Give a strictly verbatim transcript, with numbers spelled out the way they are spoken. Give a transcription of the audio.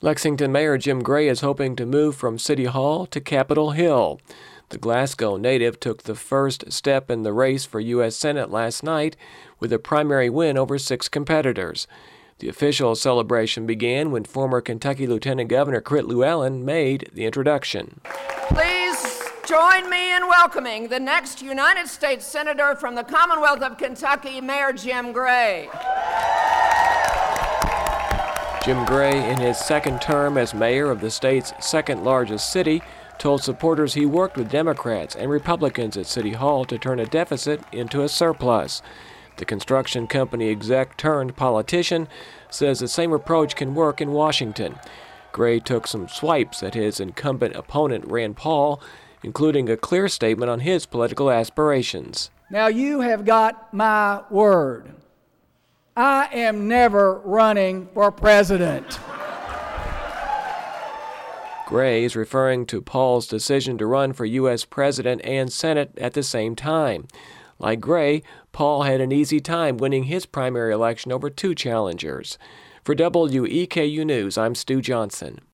Lexington Mayor Jim Gray is hoping to move from City Hall to Capitol Hill. The Glasgow native took the first step in the race for U S Senate last night with a primary win over six competitors. The official celebration began when former Kentucky Lieutenant Governor Crit Llewellyn made the introduction. Please join me in welcoming the next United States Senator from the Commonwealth of Kentucky, Mayor Jim Gray. Jim Gray, in his second term as mayor of the state's second-largest city, told supporters he worked with Democrats and Republicans at City Hall to turn a deficit into a surplus. The construction company exec turned politician says the same approach can work in Washington. Gray took some swipes at his incumbent opponent Rand Paul, including a clear statement on his political aspirations. Now you have got my word. I am never running for president. Gray is referring to Paul's decision to run for U S president and Senate at the same time. Like Gray, Paul had an easy time winning his primary election over two challengers. For W E K U News, I'm Stu Johnson.